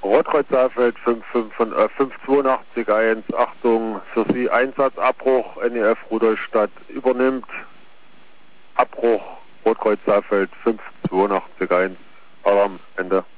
Rotkreuz Saalfeld 58281, Achtung, für Sie Einsatzabbruch, NEF Rudolstadt übernimmt, Abbruch, Rotkreuz Saalfeld 58281, Alarm, Ende.